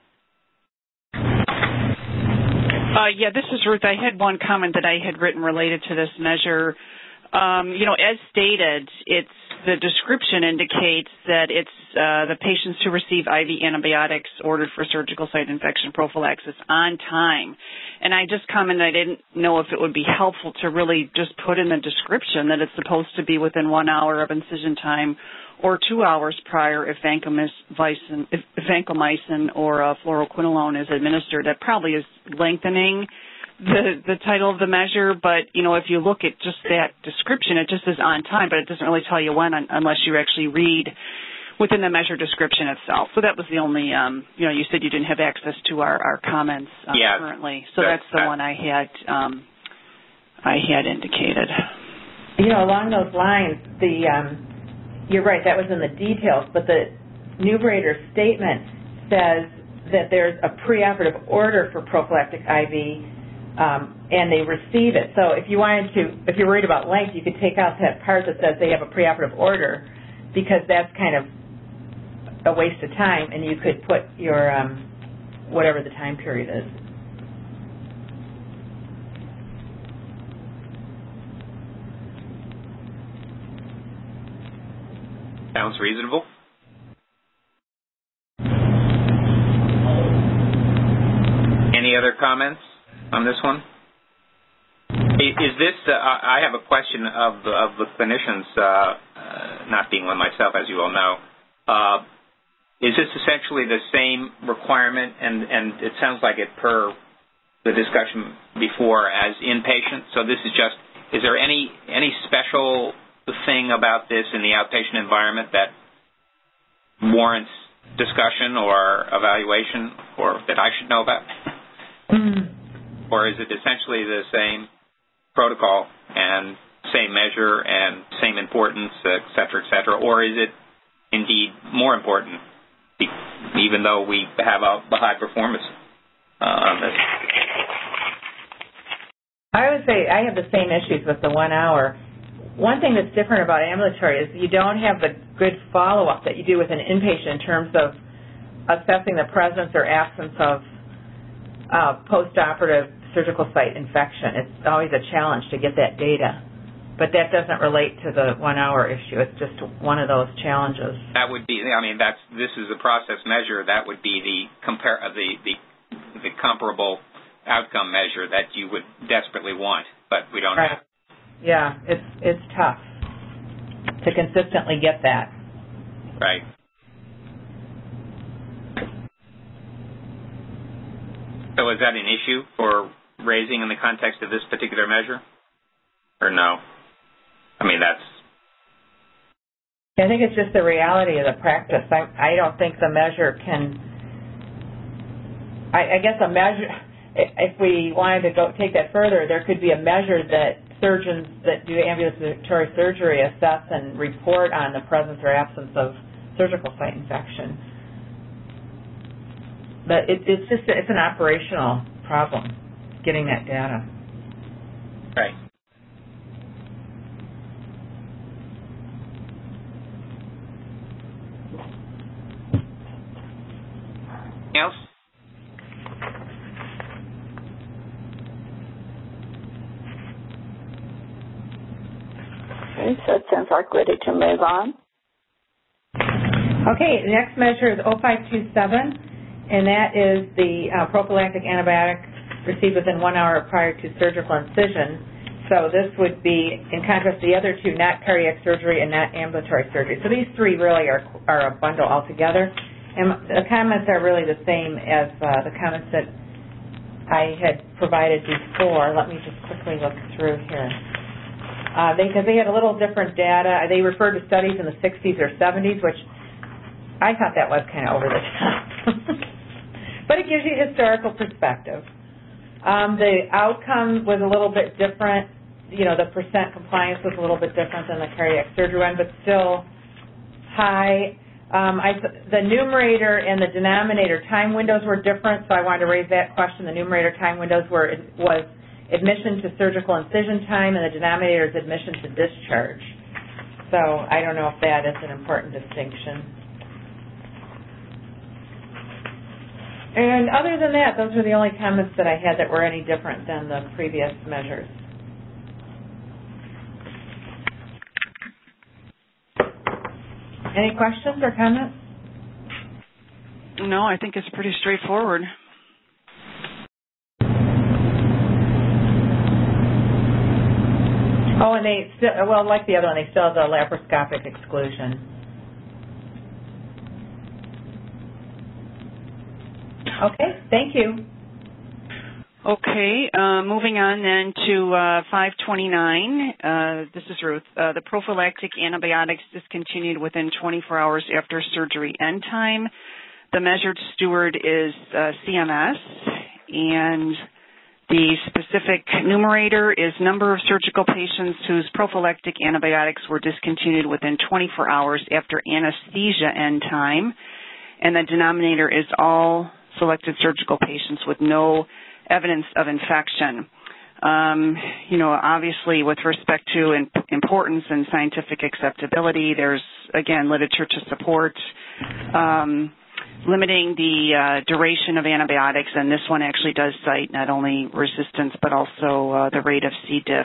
Uh, yeah, this is Ruth. I had one comment that I had written related to this measure. Um, you know, as stated, it's the description indicates that it's uh, the patients who receive I V antibiotics ordered for surgical site infection prophylaxis on time. And I just commented I didn't know if it would be helpful to really just put in the description that it's supposed to be within one hour of incision time or two hours prior if vancomycin, if vancomycin or uh, fluoroquinolone is administered. That probably is lengthening the the title of the measure, but, you know, if you look at just that description, it just says on time, but it doesn't really tell you when unless you actually read within the measure description itself. So that was the only, um, you know, you said you didn't have access to our, our comments uh, yeah, currently. So that's, that's the one I had um, I had indicated. You know, along those lines, the um, you're right, that was in the details, but the Numerator statement says that there's a preoperative order for prophylactic I V, um, and they receive it. So if you wanted to, if you're worried about length, you could take out that part that says they have a preoperative order, because that's kind of a waste of time, and you could put your, um, whatever the time period is. Sounds reasonable. other comments on this one? Is this, uh, I have a question of, of the clinicians, uh, uh, not being one myself, as you all know. Uh, is this essentially the same requirement, and, and it sounds like it per the discussion before, as inpatient? So this is just, is there any, any special thing about this in the outpatient environment that warrants discussion or evaluation, or that I should know about? Mm. Or is it essentially the same protocol and same measure and same importance, et cetera, et cetera, or is it indeed more important, even though we have a, a high performance uh, on this? I would say I have the same issues with the one hour. One thing that's different about ambulatory is you don't have the good follow-up that you do with an inpatient in terms of assessing the presence or absence of uh, post-operative surgical site infection. It's always a challenge to get that data. But that doesn't relate to the one-hour issue. It's just one of those challenges. That would be, I mean, that's this is a process measure. That would be the compare the the, the comparable outcome measure that you would desperately want, but we don't right. have. Yeah, it's it's tough to consistently get that. Right. So is that an issue for raising in the context of this particular measure, or no? I mean, that's... I think it's just the reality of the practice. I, I don't think the measure can... I, I guess a measure, if we wanted to go take that further, there could be a measure that surgeons that do ambulatory surgery assess and report on the presence or absence of surgical site infection. But it, it's just, it's an operational problem, getting that data. Right. Else? Okay, so it sounds like ready to move on. Okay, the next measure is oh five two seven, and that is the uh, prophylactic antibiotic received within one hour prior to surgical incision. So this would be, in contrast to the other two, not cardiac surgery and not ambulatory surgery. So these three really are, are a bundle altogether. And the comments are really the same as uh, the comments that I had provided before. Let me just quickly look through here. Uh, they, because they had a little different data. They referred to studies in the sixties or seventies, which I thought that was kind of over the top. But it gives you historical perspective. Um, the outcome was a little bit different. You know, the percent compliance was a little bit different than the cardiac surgery one, but still high. Um, I, the numerator and the denominator time windows were different, so I wanted to raise that question. The numerator time windows were was admission to surgical incision time, and the denominator is admission to discharge. So I don't know if that is an important distinction. And other than that, those were the only comments that I had that were any different than the previous measures. Any questions or comments? No, I think it's pretty straightforward. Oh, and they still, well, like the other one, they still have the laparoscopic exclusion. Okay, thank you. Okay, uh, moving on then to uh, five twenty-nine. Uh, this is Ruth. Uh, the prophylactic antibiotics discontinued within twenty-four hours after surgery end time. The measured steward is uh, C M S, and the specific numerator is number of surgical patients whose prophylactic antibiotics were discontinued within twenty-four hours after anesthesia end time, and the denominator is all selected surgical patients with no evidence of infection. Um, you know, obviously with respect to in, importance and scientific acceptability, there's, again, literature to support um, limiting the uh, duration of antibiotics, and this one actually does cite not only resistance but also uh, the rate of C. diff.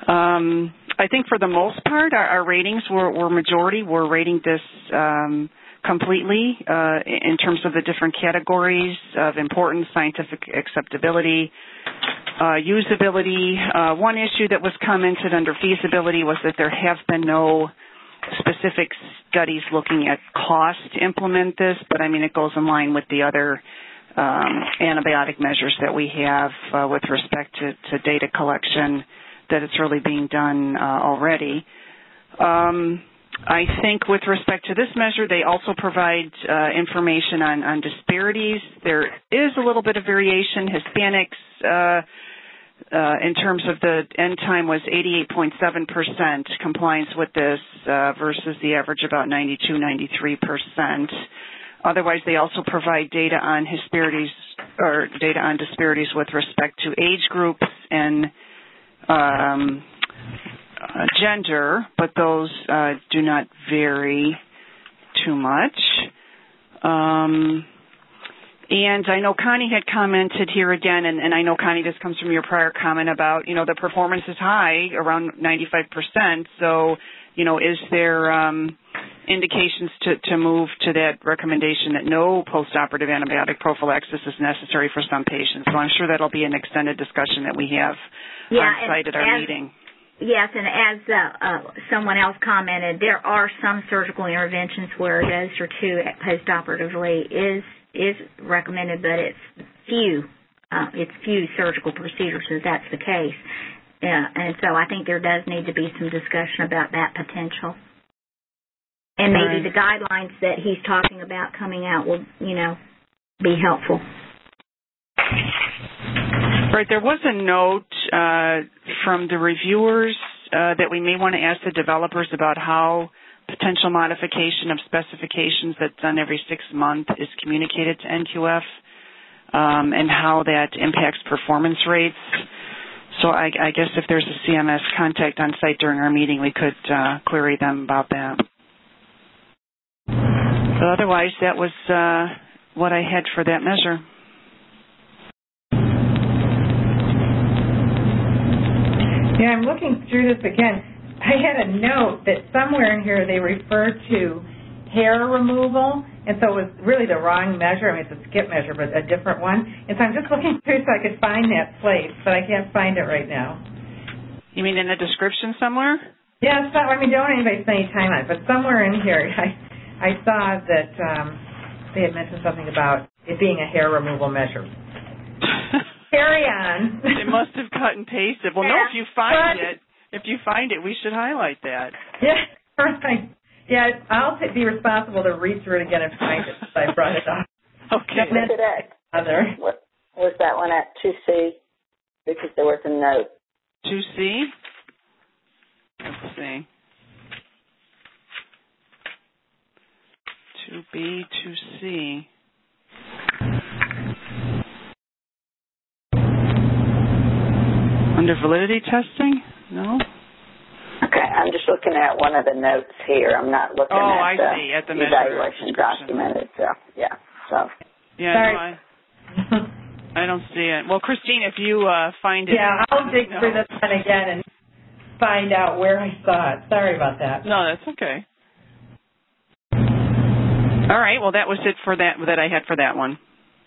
Um, I think for the most part, our, our ratings were, were majority. We're rating this um, completely uh, in terms of the different categories of importance, scientific acceptability, uh, usability. Uh, one issue that was commented under feasibility was that there have been no specific studies looking at cost to implement this, but I mean it goes in line with the other um, antibiotic measures that we have uh, with respect to, to data collection, that it's really being done uh, already. Um, I think with respect to this measure, they also provide uh, information on, on disparities. There is a little bit of variation. Hispanics, uh, uh, in terms of the end time, was eighty-eight point seven percent compliance with this uh, versus the average about ninety-two, ninety-three percent. Otherwise, they also provide data on disparities or data on disparities with respect to age groups and um, uh, gender, but those uh, do not vary too much. Um, and I know Connie had commented here again, and, and I know, Connie, this comes from your prior comment about, you know, the performance is high, around ninety-five percent. So, you know, is there um, indications to, to move to that recommendation that no postoperative antibiotic prophylaxis is necessary for some patients? So I'm sure that'll be an extended discussion that we have yeah, on site at our as, meeting. Yes, and as uh, uh, someone else commented, there are some surgical interventions where a dose or two postoperatively is is recommended, but it's few. Uh, it's few surgical procedures if that's the case. Yeah, and so I think there does need to be some discussion about that potential. And maybe right. the guidelines that he's talking about coming out will, you know, be helpful. Right. There was a note uh, from the reviewers uh, that we may want to ask the developers about how potential modification of specifications that's done every six months is communicated to N Q F um, and how that impacts performance rates. So I, I guess if there's a C M S contact on site during our meeting, we could uh, query them about that. So otherwise, that was uh, what I had for that measure. Yeah, I'm looking through this again. I had a note that somewhere in here they referred to hair removal, and so it was really the wrong measure. I mean, it's a skip measure, but a different one. And so I'm just looking through so I could find that place, but I can't find it right now. You mean in the description somewhere? Yeah, it's not, I mean, don't anybody spend any time on it, but somewhere in here I, I saw that um, they had mentioned something about it being a hair removal measure. Carry on. They must have cut and pasted. Well, no, if you find it, if you find it, we should highlight that. Yeah, right. Yeah, I'll be responsible to read through it again and find it since I brought it up. Okay. Was it at, other. What, was that one at two C? Because there was a note. two C? Let's see. two B, two C. Under validity testing? No? Okay, I'm just looking at one of the notes here. I'm not looking oh, at I the, see. At the evaluation document itself. Yeah, so. Yeah, no, I, I don't see it. Well, Christine, if you uh, find it. Yeah, I'll dig no. through this one again and find out where I saw it. Sorry about that. No, that's okay. All right, well, that was it for that that I had for that one.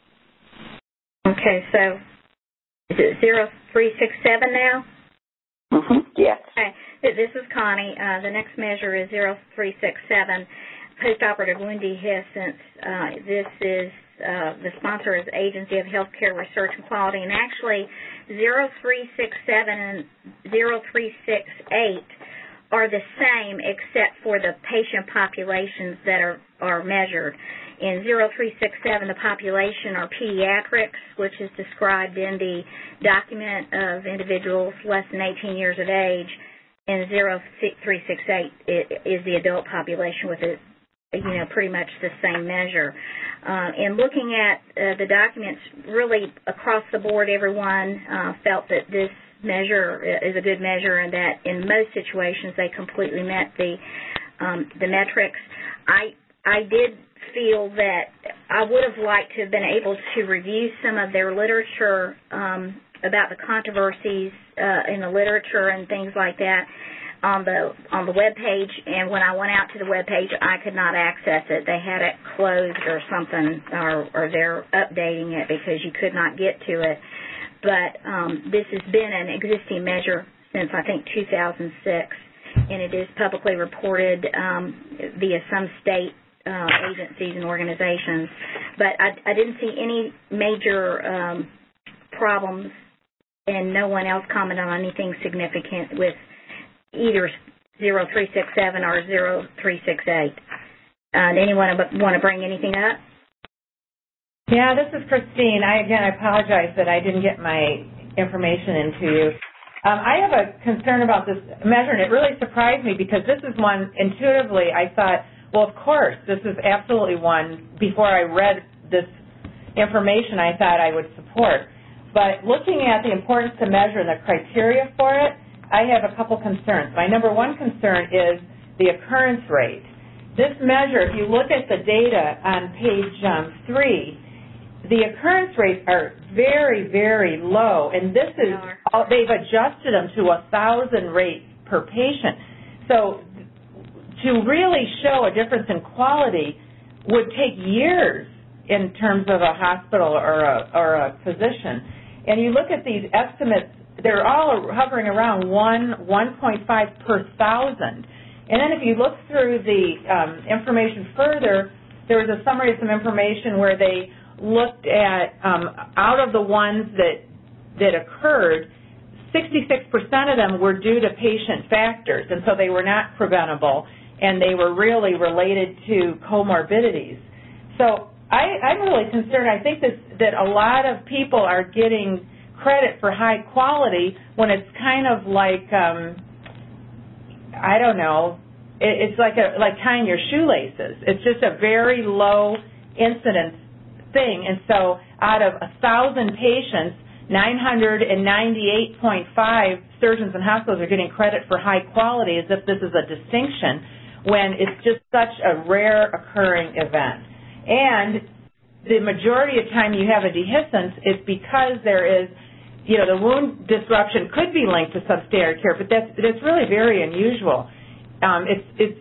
Okay, so is it zero three six seven now? Mm-hmm. Yes. Okay. This is Connie. Uh, the next measure is zero three six seven, postoperative wound dehiscence. Uh, this is, uh, the sponsor is Agency of Healthcare Research and Quality, and actually zero three six seven and zero three six eight are the same except for the patient populations that are, are measured. In zero three six seven, the population are pediatrics, which is described in the document of individuals less than eighteen years of age. And zero three six eight is the adult population with, a, you know, pretty much the same measure. Uh, in looking at uh, the documents, really across the board, everyone uh, felt that this measure is a good measure and that in most situations they completely met the um, the metrics. I I did feel that I would have liked to have been able to review some of their literature um, about the controversies uh, in the literature and things like that. on the on the web page, and when I went out to the web page, I could not access it. They had it closed or something, or, or they're updating it because you could not get to it. But um, this has been an existing measure since, I think, two thousand six, and it is publicly reported um, via some state uh, agencies and organizations. But I, I didn't see any major um, problems, and no one else commented on anything significant with either zero three six seven or zero three six eight. Uh, anyone want to bring anything up? Yeah, this is Christine. I, again, I apologize that I didn't get my information into you. Um, I have a concern about this measure, and it really surprised me because this is one, intuitively, I thought, well, of course, this is absolutely one, before I read this information, I thought I would support. But looking at the importance to measure and the criteria for it, I have a couple concerns. My number one concern is the occurrence rate. This measure, if you look at the data on page um, three, the occurrence rates are very, very low, and this is, they've adjusted them to a thousand rates per patient. So to really show a difference in quality would take years in terms of a hospital or a, or a physician. And you look at these estimates, they're all hovering around one, one point five per thousand. And then if you look through the um, information further, there was a summary of some information where they looked at, um, out of the ones that that occurred, sixty-six percent of them were due to patient factors, and so they were not preventable, and they were really related to comorbidities. So I, I'm really concerned. I think that, that a lot of people are getting credit for high quality when it's kind of like, um, I don't know, it, it's like a, like tying your shoelaces. It's just a very low incidence thing, and so out of a thousand patients, nine hundred ninety-eight point five surgeons and hospitals are getting credit for high quality as if this is a distinction when it's just such a rare occurring event. And the majority of time you have a dehiscence is because there is, you know, the wound disruption could be linked to substandard care, but that's, that's really very unusual. Um, it's, it's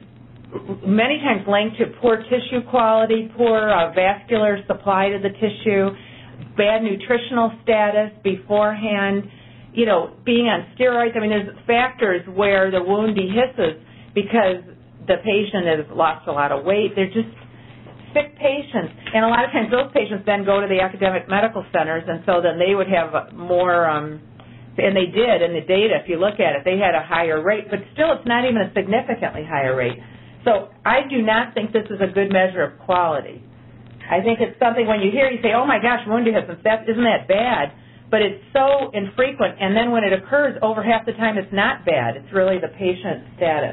many times linked to poor tissue quality, poor uh, vascular supply to the tissue, bad nutritional status beforehand, you know, being on steroids. I mean, there's factors where the wound dehisces because the patient has lost a lot of weight. They're just sick patients. And a lot of times those patients then go to the academic medical centers, and so then they would have more, um, and they did in the data, if you look at it, they had a higher rate, but still it's not even a significantly higher rate. So I do not think this is a good measure of quality. I think it's something when you hear, you say, oh my gosh, wound dehiscence, that, isn't that bad? But it's so infrequent, and then when it occurs, over half the time it's not bad. It's really the patient status.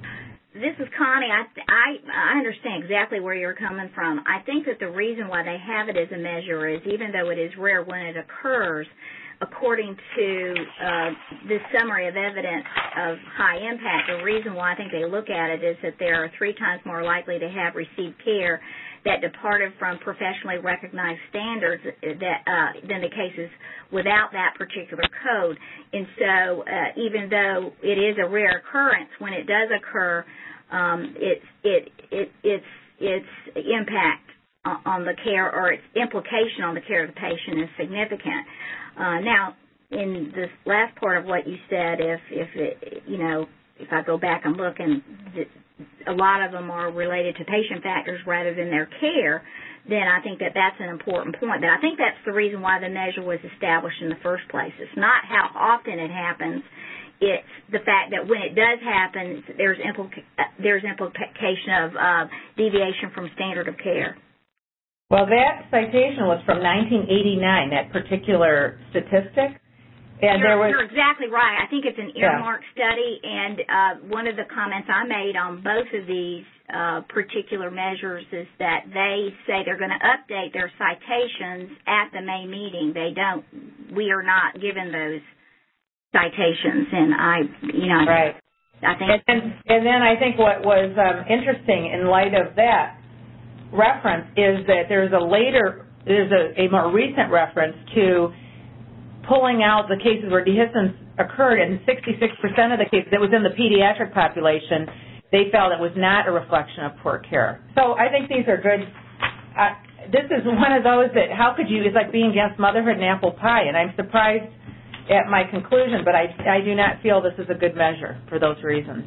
This is Connie. I, I, I understand exactly where you're coming from. I think that the reason why they have it as a measure is even though it is rare when it occurs, according to uh, this summary of evidence of high impact, the reason why I think they look at it is that they are three times more likely to have received care that departed from professionally recognized standards that, uh, than the cases without that particular code. And so uh, even though it is a rare occurrence, when it does occur, um, it's, it, it, it's, its impact on the care or its implication on the care of the patient is significant. Uh, now, in this last part of what you said, if, if it, you know, if I go back and look, and a lot of them are related to patient factors rather than their care, then I think that that's an important point. But I think that's the reason why the measure was established in the first place. It's not how often it happens. It's the fact that when it does happen, there's, implica- there's implication of uh, deviation from standard of care. Well, that citation was from nineteen eighty-nine, that particular statistic. And you're, there was, you're exactly right. I think it's an earmark yeah. study, and uh, one of the comments I made on both of these uh, particular measures is that they say they're going to update their citations at the May meeting. They don't. We are not given those citations, and I, you know, right. I think. And, and then I think what was um, interesting in light of that reference is that there's a later, there's a, a more recent reference to pulling out the cases where dehiscence occurred in sixty-six percent of the cases, it was in the pediatric population, they felt it was not a reflection of poor care. So I think these are good. Uh, this is one of those that, how could you, it's like being against motherhood and apple pie, and I'm surprised at my conclusion, but I, I do not feel this is a good measure for those reasons.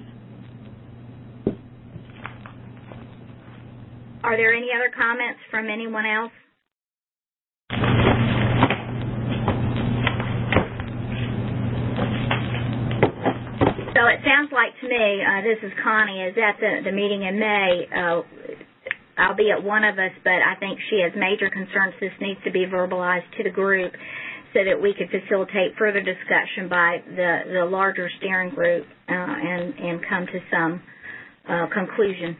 Are there any other comments from anyone else? So it sounds like to me, uh, this is Connie, is at the, the meeting in May, uh, albeit one of us, but I think she has major concerns. This needs to be verbalized to the group so that we could facilitate further discussion by the, the larger steering group uh, and, and come to some uh, conclusion.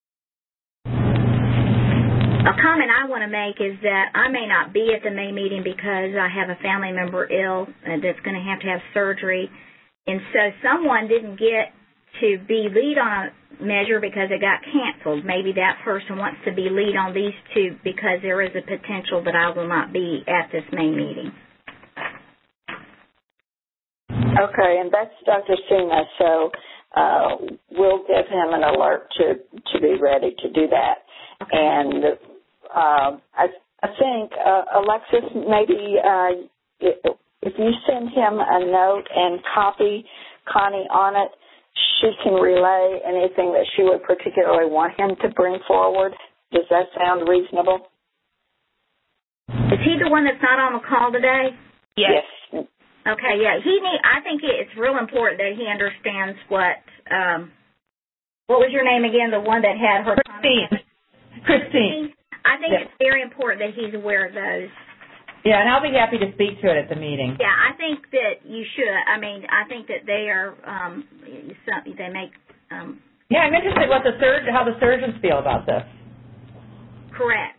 A comment I want to make is that I may not be at the May meeting because I have a family member ill that's going to have to have surgery. And so someone didn't get to be lead on a measure because it got canceled. Maybe that person wants to be lead on these two because there is a potential that I will not be at this May meeting. Okay, and that's Doctor Sima, so uh, we'll give him an alert to, to be ready to do that. Okay. And uh, I, I think, uh, Alexis, maybe uh, if you send him a note and copy Connie on it, she can relay anything that she would particularly want him to bring forward. Does that sound reasonable? Is he the one that's not on the call today? Yes. yes. Okay, yeah. He need. I think it's real important that he understands what. Um, what was your name again? The one that had her. Christine. Christine. I think yes. It's very important that he's aware of those. Yeah, and I'll be happy to speak to it at the meeting. Yeah, I think that you should. I mean, I think that they are. Um, they make. Um, yeah, I'm interested what the surg- how the surgeons feel about this. Correct.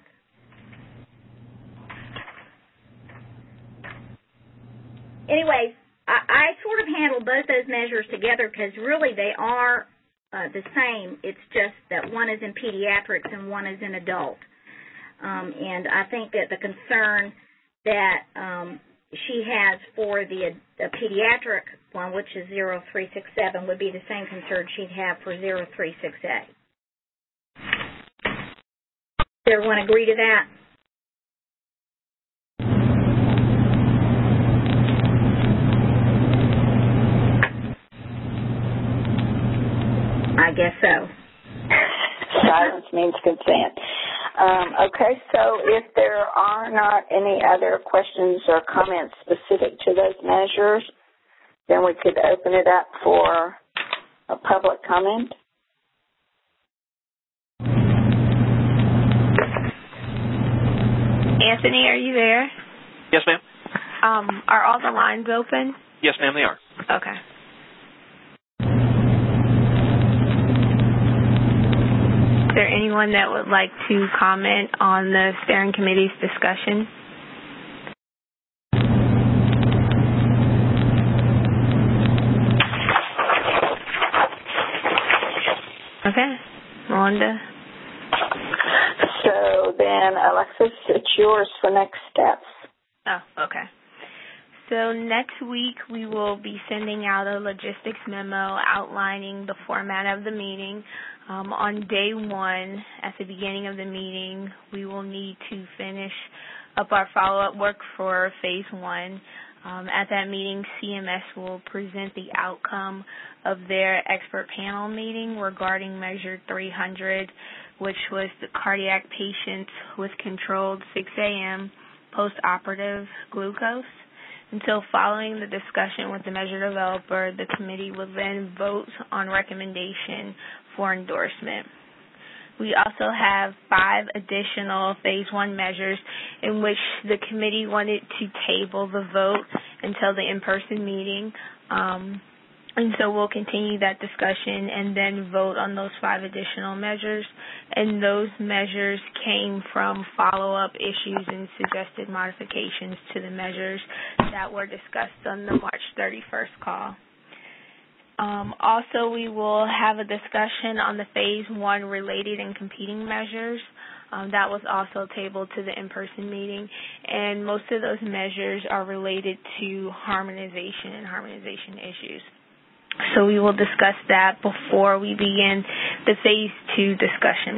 Anyways, I, I sort of handled both those measures together because really they are uh, the same. It's just that one is in pediatrics and one is in adult. Um, and I think that the concern that um, she has for the, the pediatric one, which is zero three six seven, would be the same concern she'd have for zero three six eight. Does everyone agree to that? I guess so. Silence means consent. Um, okay, so if there are not any other questions or comments specific to those measures, then we could open it up for a public comment. Anthony, are you there? Yes, ma'am. Um, are all the lines open? Yes, ma'am, they are. Okay. Is there anyone that would like to comment on the steering committee's discussion? Okay. Melinda? So then, Alexis, it's yours for next steps. Oh, okay. So next week we will be sending out a logistics memo outlining the format of the meeting. Um, on day one, at the beginning of the meeting, we will need to finish up our follow-up work for phase one. Um, at that meeting, C M S will present the outcome of their expert panel meeting regarding Measure three hundred, which was the cardiac patients with controlled six a.m. post-operative glucose. And so following the discussion with the measure developer, the committee will then vote on recommendation for endorsement. We also have five additional phase one measures in which the committee wanted to table the vote until the in-person meeting. Um, and so we'll continue that discussion and then vote on those five additional measures. And those measures came from follow-up issues and suggested modifications to the measures that were discussed on the March thirty-first call. Um, also, we will have a discussion on the phase one related and competing measures. Um, that was also tabled to the in-person meeting, and most of those measures are related to harmonization and harmonization issues. So we will discuss that before we begin the phase two discussion.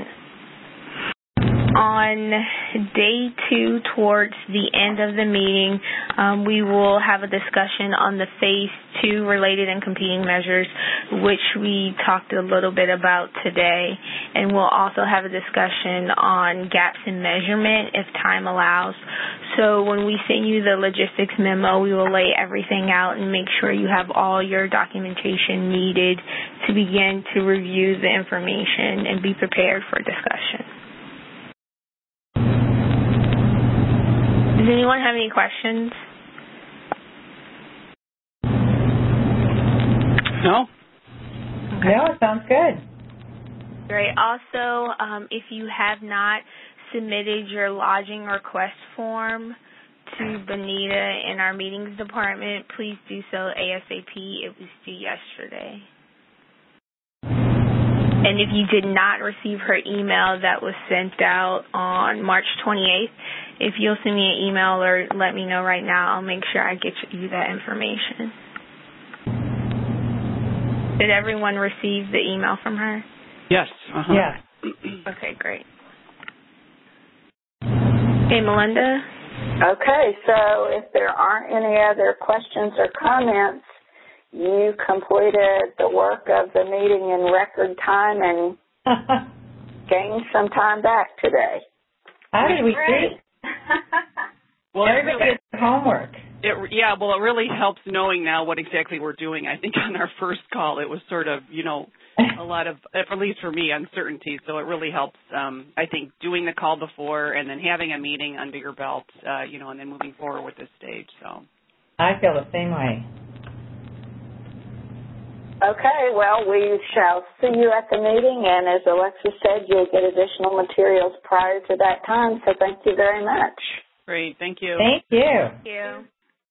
On day two, towards the end of the meeting, um, we will have a discussion on the phase two related and competing measures, which we talked a little bit about today. And we'll also have a discussion on gaps in measurement if time allows. So when we send you the logistics memo, we will lay everything out and make sure you have all your documentation needed to begin to review the information and be prepared for discussion. Does anyone have any questions? No. Okay. No, it sounds good. Great. Also, um, if you have not submitted your lodging request form to Benita in our meetings department, please do so ASAP. It was due yesterday. And if you did not receive her email that was sent out on March twenty-eighth, if you'll send me an email or let me know right now, I'll make sure I get you that information. Did everyone receive the email from her? Yes. Uh-huh. Yeah. Okay, great. Okay, Melinda? Okay, so if there aren't any other questions or comments, you completed the work of the meeting in record time and gained some time back today. How did we do? Well, everybody did homework. It, yeah, well, it really helps knowing now what exactly we're doing. I think on our first call, it was sort of, you know, a lot of, at least for me, uncertainty. So it really helps, um, I think, doing the call before and then having a meeting under your belt, uh, you know, and then moving forward with this stage. So I feel the same way. Okay, well, we shall see you at the meeting, and as Alexis said, you'll get additional materials prior to that time, so thank you very much. Great, thank you. Thank you. Thank you.